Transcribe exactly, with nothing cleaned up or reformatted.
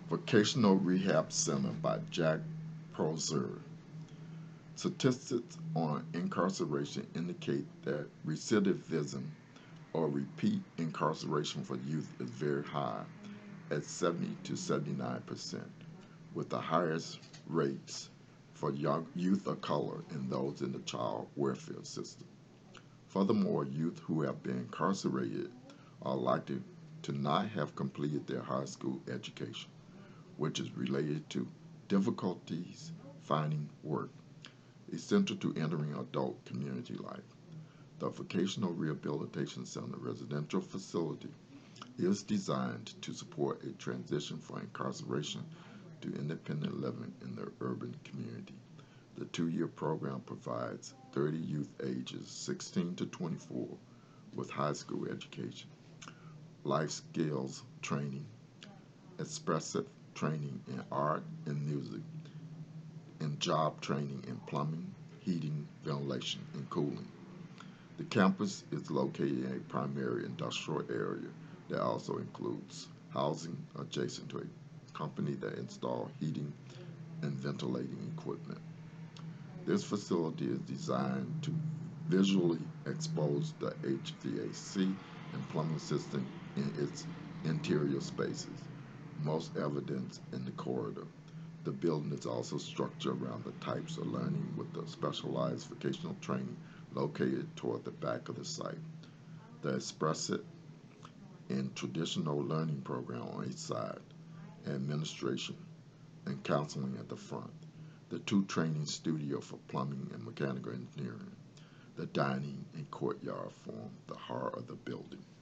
Vocational Rehab Center by Jack Prozer. Statistics on incarceration indicate that recidivism or repeat incarceration for youth is very high at seventy to seventy-nine percent, with the highest rates for young youth of color and those in the child welfare system. Furthermore, youth who have been incarcerated are likely to not have completed their high school education, which is related to difficulties finding work, essential to entering adult community life. The Vocational Rehabilitation Center residential facility is designed to support a transition from incarceration to independent living in the urban community. The two year program provides thirty youth ages sixteen to twenty-four with high school education, life skills training, expressive training in art and music, and job training in plumbing, heating, ventilation, and cooling. The campus is located in a primary industrial area that also includes housing adjacent to a company that installs heating and ventilating equipment. This facility is designed to visually expose the H V A C and plumbing system in its interior spaces, most evident in the corridor. The building is also structured around the types of learning with the specialized vocational training located toward the back of the site. The expressive and traditional learning program on each side, administration and counseling at the front. The two training studios for plumbing and mechanical engineering, the dining and courtyard form the heart of the building.